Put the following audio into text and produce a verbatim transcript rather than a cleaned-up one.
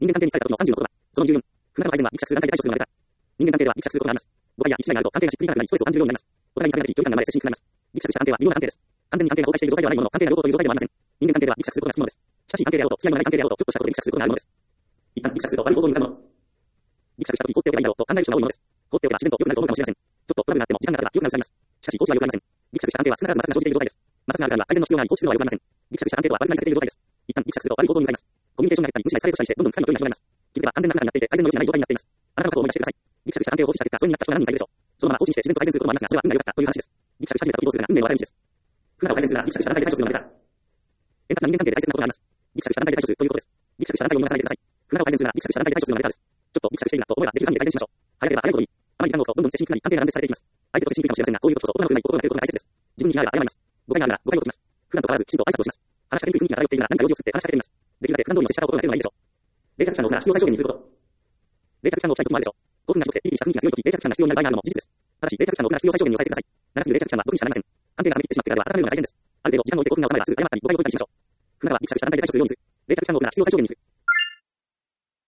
人間関係に疲れた時のさんじゅうの言葉。そのじゅうよん。不仲の改善はギクシャクする段階で大小数が生まれた。人間関係ではギクシャクすることがあります。誤解や行き違いなど関係がしっくりにならないストレスを感じるようになります。お互いに関係が距離感が生まれ接しにくくなります。ギクシャクした関係は微妙な関係です。完全に関係が崩壊している状態ではないものの、関係が良好という状態ではありません。人間関係ではギクシャクすることがつきものです。親しい関係であろうと、付き合いのない関係であろうと、ちょっとしたことでギクシャクすることがあるものです。一旦ギクシャクすると悪い方向に向かうもの。ギクシャクした時放っておけばいいだろうと考える人が多いものです。放っておけば自然と良くなると思うかもしれません。ちょっとトラブルがあっても時間が経てば良くなる際ます。しかし放置は良くありません。ギクシャクした関係は少なからず摩擦が生じている状態です。摩擦があるからには改善の必要があり放置するのは良くありません。ギクシャクした関係とは悪くなりかけている状態です。一旦ギクシャクすると悪い方向に向かいます。コミュニケーションが減ったり無視がエスカレートしたりしてどんどん深い距離が広がります。気づけば完全な仲になっていて改善の余地がない状態になっています。あなたのことを思い出してください。ギクシャクした関係を放置した結果、それになった人が何人かいるでしょう。そのまま放置にして自然と改善することもありますが、それは運が良かったという話です。ギクシャクし始めた時どうするが運命の分かれ道です。不仲を改善するならギクシャクした段階で対処するのが良かった。円滑な人間関係で大切なことがあります。ギクシャクした段階で対処するということです。ギクシャクした段階を見逃さないでください。不仲を改善するならギクシャクした段階で対処するのが良かったです。ちょっとギクシャクしているなと思えばできる限り改善しましょう。早ければ早いほどいい。あまり時間を置くとどんどん接しにくくなり関係が断絶されていきます。相手と接しにくいかもしれませんが、こういうことこそ行うない心がけることが大切です。自分に非があれば謝ります。誤解があるなら誤解を解きます。普段と変わらずきちんと挨拶をします。話しかけにくい雰囲気が漂っているなら何か用事を作って話しかけてみます。できるだけ普段通りの接し方を心がけるのがいいでしょう。冷却期間の多くなら必要最小限にすること。冷却期間の大きい時もあるでしょう。興奮がひどくてピリピリした雰囲気が強い時、冷却期間が必要になる場合があるのも事実です。ただし冷却期間の多くなら必要最小限に抑えてください。長すぎる冷却期間は毒にしかなりません。関係が冷め切ってしまってからは温めるのが大変です。ある程度時間を置いて興奮が収まればすぐ謝ったり誤解を解いたりしましょう。不仲はギクシャクした段階で対処するようにする。冷却期間の多くなら必要最小限にする。